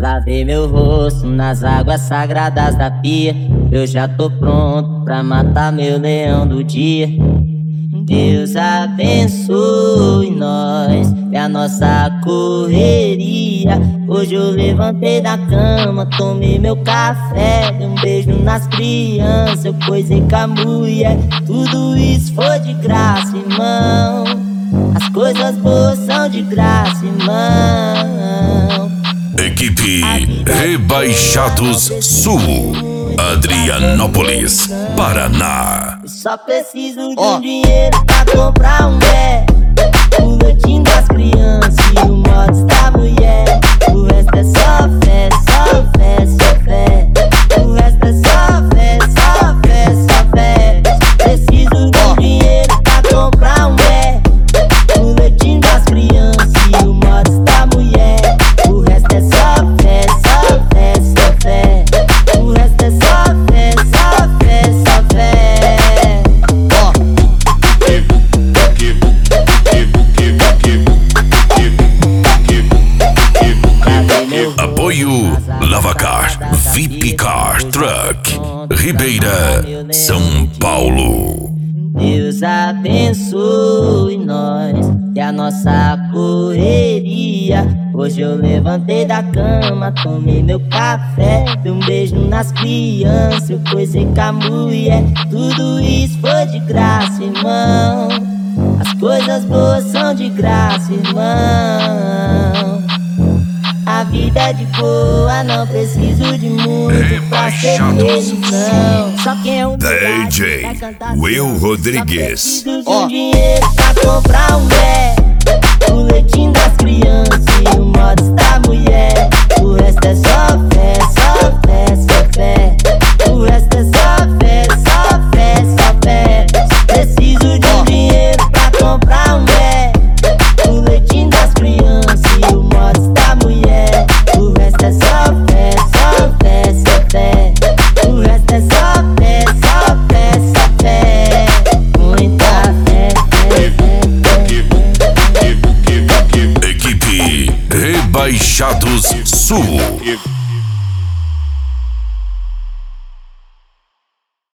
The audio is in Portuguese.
Lavei meu rosto nas águas sagradas da pia. Eu já tô pronto pra matar meu leão do dia. Deus abençoe nós e a nossa correria. Hoje eu levantei da cama, tomei meu café, dei um beijo nas crianças, eu coisei com a mulher. Tudo isso foi de graça, irmão. As coisas boas são de graça, irmão. Equipe Rebaixados Sul, Adrianópolis, Paraná. Eu só preciso de um dinheiro pra comprar um pé, o leitinho das crianças e o mods da mulher. O resto é só fé, só fé, só fé. O resto é só fé, só fé, só fé. Preciso de um dinheiro pra comprar um pé, o leitinho das crianças e o mods da mulher. O resto é só fé, só fé, só fé. O resto é só fé, só fé, só fé. Apoio Lavacar, VIP Car Truck, Ribeira, São Paulo. Deus abençoe nós e a nossa correria. Hoje eu levantei da cama, tomei meu café, dei um beijo nas crianças, eu coisei com a mulher. Tudo isso foi de graça, irmão. As coisas boas são de graça, irmão. A vida é de boa, não preciso de muito pra ser feliz, não. Só quem é DJ Will Rodrigues. Preciso de um dinheiro pra comprar um pé, o leitinho das crianças e o mods da mulher. O resto é só fé, só fé, só fé. O resto é só fé, só fé, só fé. Preciso de um dinheiro pra comprar um pé, o leitinho das crianças e o mods da mulher. O resto é só fé, só fé, só fé. O resto é só fé, só fé, só fé. Muita fé, fé, fé, fé. Equipe Rebaixados Sul.